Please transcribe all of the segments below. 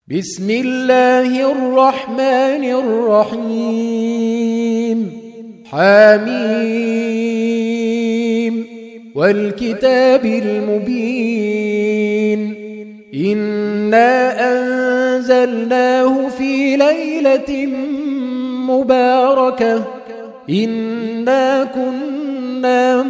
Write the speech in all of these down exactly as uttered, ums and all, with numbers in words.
بسم الله الرحمن الرحيم. حميم والكتاب المبين. إنا أنزلناه في ليلة مباركة إنا كنا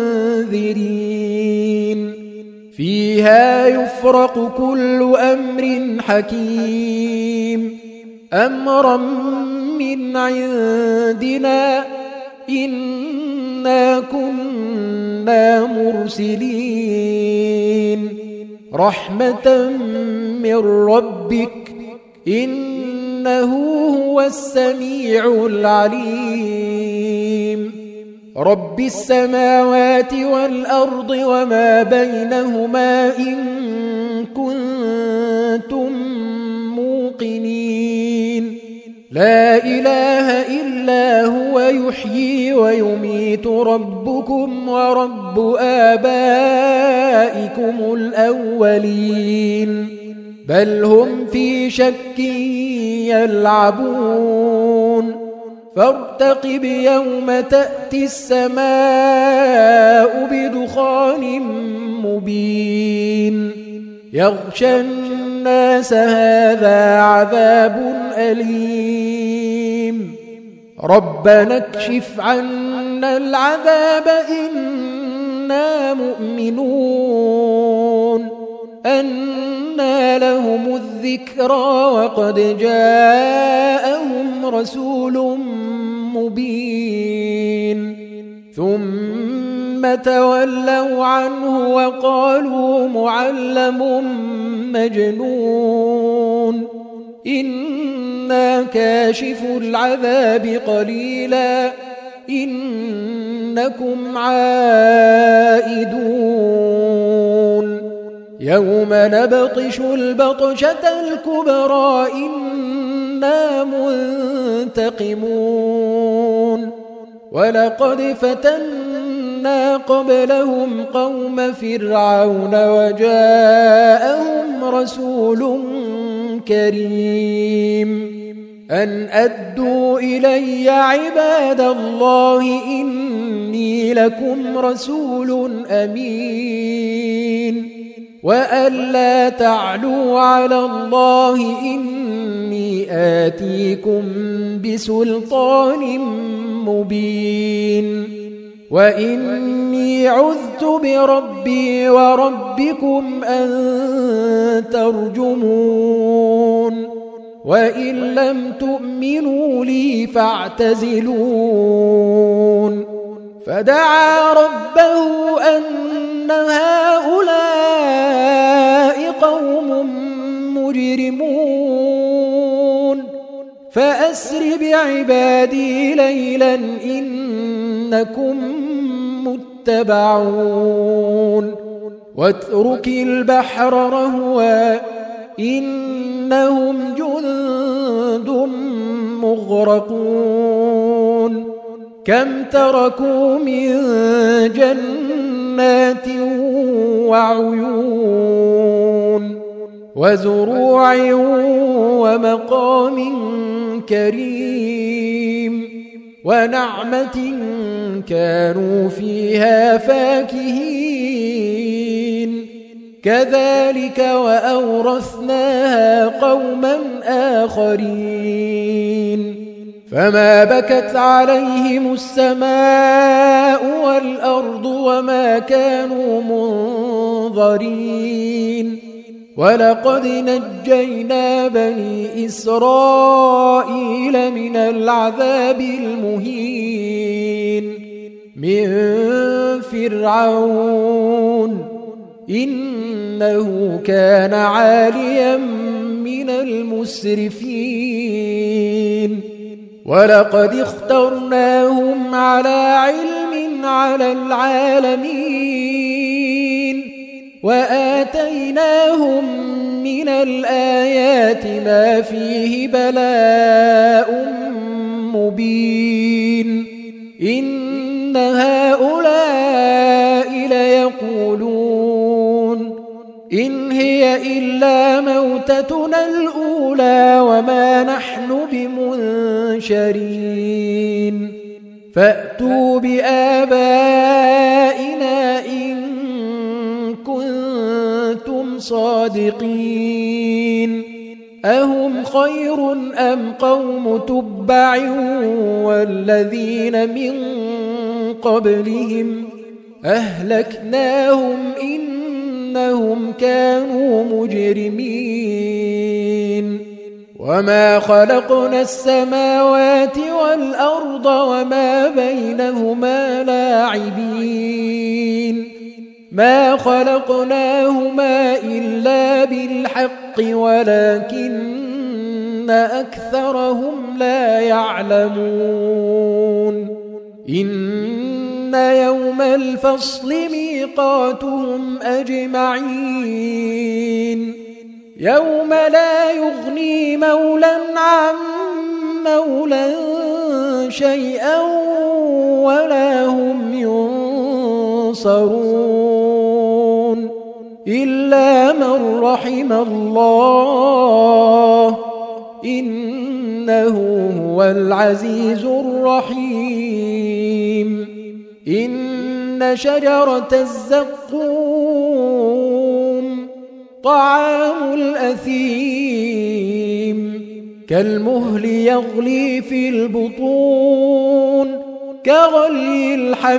منذرين فيها يفرق كل أمر حكيم أمرا من عندنا إنا كنا مرسلين رحمة من ربك إنه هو السميع العليم رب السماوات والأرض وما بينهما إن كنتم موقنين لا إله إلا هو يحيي ويميت ربكم ورب آبائكم الأولين بل هم في شك يلعبون فارتقب يوم تأتي السماء بدخان مبين يغشى الناس هذا عذاب أليم ربنا اكشف عنا العذاب إنا مؤمنون أنى لهم الذكرى وقد جاءهم رسول مبين ثم تولوا عنه وقالوا معلم مجنون إنا كاشف العذاب قليلا إنكم عائدون يوم نبطش البطشة الكبرى إنا منتقمون ولقد فتنا قبلهم قوم فرعون وجاءهم رسول كريم أن أدوا إلي عباد الله إني لكم رسول أمين وأن لا تعلوا على الله إني آتيكم بسلطان مبين وإني عذت بربي وربكم أن ترجمون وإن لم تؤمنوا لي فاعتزلون فدعا ربه أن هؤلاء قوم مجرمون فأسر بعبادي ليلا إنكم متبعون واترك البحر رهوا إنهم جند مغرقون كم تركوا من جنات وعيون وزروع ومقام كريم ونعمة كانوا فيها فاكهين كذلك وأورثناها قوما آخرين فما بكت عليهم السماء والأرض وما كانوا منظرين ولقد نجينا بني إسرائيل من العذاب المهين من فرعون إنه كان عاليا من المسرفين ولقد اخترناهم على علم على العالمين وآتيناهم من الآيات ما فيه بلاء مبين إن هؤلاء ليقولون إن هي هي إلا موتتنا الأولى وما نحن بمنشرين فأتوا بآبائنا إن كنتم صادقين أهم خير أم قوم تبع والذين من قبلهم أهلكناهم إنهم كانوا مجرمين وما خلقنا السماوات والأرض وما بينهما لاعبين ما خلقناهما إلا بالحق ولكن أكثرهم لا يعلمون إن يوم الفصل ميقاتهم أجمعين يوم لا يغني مولى عن مولى شيئا ولا هم ينصرون إلا من رحم الله إنه هو العزيز الرحيم إن شجرة الزقوم طعام الأثيم كالمهل يغلي في البطون كغلي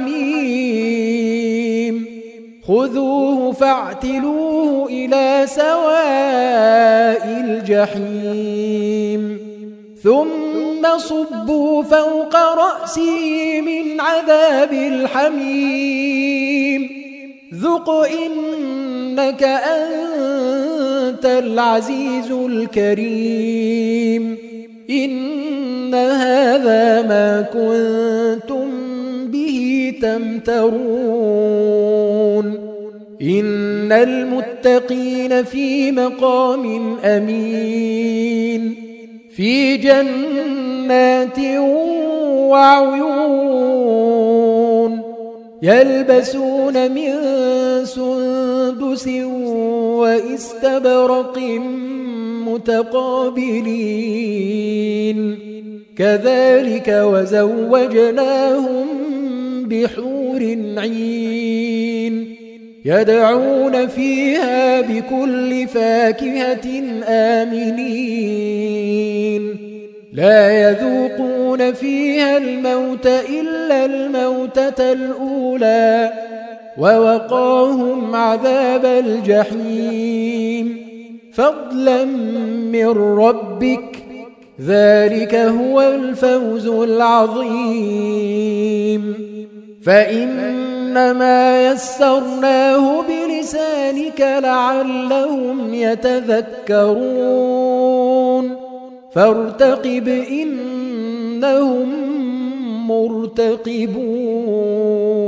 الحميم خذوه فاعتلوه إلى سواء الجحيم ثم صبوا فوق رأسه من عذاب الحميم ذق إنك أنت العزيز الكريم إن هذا ما كنتم به تمترون إن المتقين في مقام أمين في جنات وعيون يلبسون من سندس وإستبرق متقابلين كذلك وزوجناهم بحور عين يدعون فيها بكل فاكهة آمنين لا يذوقون فيها الموت إلا الموتة الأولى ووقاهم عذاب الجحيم فضلا من ربك ذلك هو الفوز العظيم فإنما يسرناه بلسانك لعلهم يتذكرون فارتقب إنهم مرتقبون